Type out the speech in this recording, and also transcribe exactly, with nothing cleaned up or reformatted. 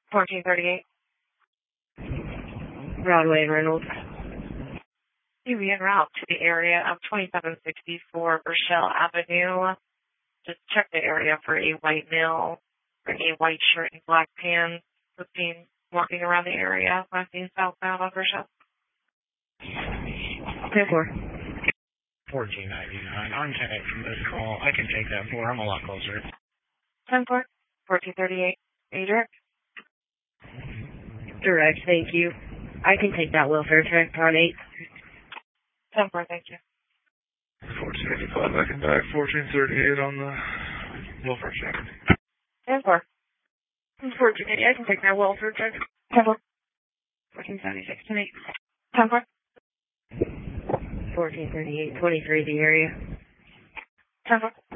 fourteen thirty-eight. Broadway Reynolds. You be en route to the area of twenty-seven sixty-four Rochelle Avenue. Just check the area for a white male, wearing a white shirt and black pants, was seen walking around the area, last seen southbound on Rochelle. ten four. fourteen ninety-nine. I'm ten from this call. I can take that four. I'm a lot closer. ten four. fourteen thirty-eight. Are you direct? Direct, thank you. I can take that welfare check on eight. ten four, thank you. fourteen eighty-five, I can back. fourteen thirty-eight on the welfare check. ten four. fourteen eighty, I can take that welfare check. ten four. fourteen seventy-six, ten eight. ten four. fourteen thirty-eight, twenty-three, the area. ten four.